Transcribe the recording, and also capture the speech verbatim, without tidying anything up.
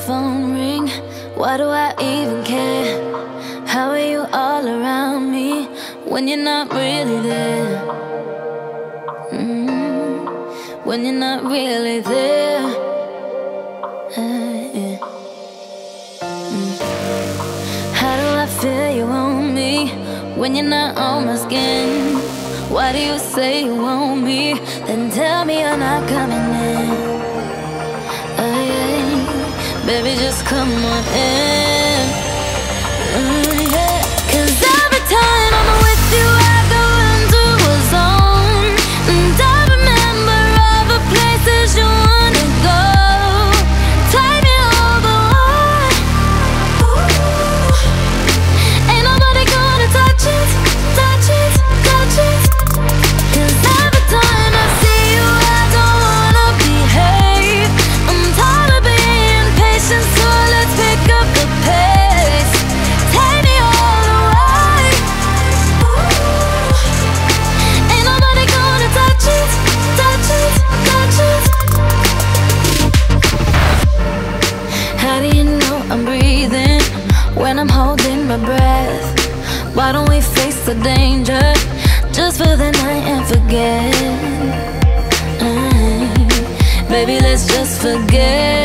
phone ring. Why do I even care? How are you all around me when you're not really there? Mm, when you're not really there. Uh, yeah. mm. How do I feel you on me when you're not on my skin? Why do you say you want me, then tell me you're not coming in? Oh yeah, baby, just come on in. Mm, yeah. Cause every time I'm with you, I go into a zone, and I remember all the places you wanna go. Take me all the way. Ooh. Ain't nobody gonna touch it, touch it, touch it. Cause every time I see you, I don't wanna behave. I'm tired of being patient, so let's pick up the pace. Take me all the way. Ooh. Ain't nobody gonna touch it, touch it, touch it. How do you know I'm breathing when I'm holding my breath? Why don't we face the danger just for the night and forget? Mm, baby, let's just forget.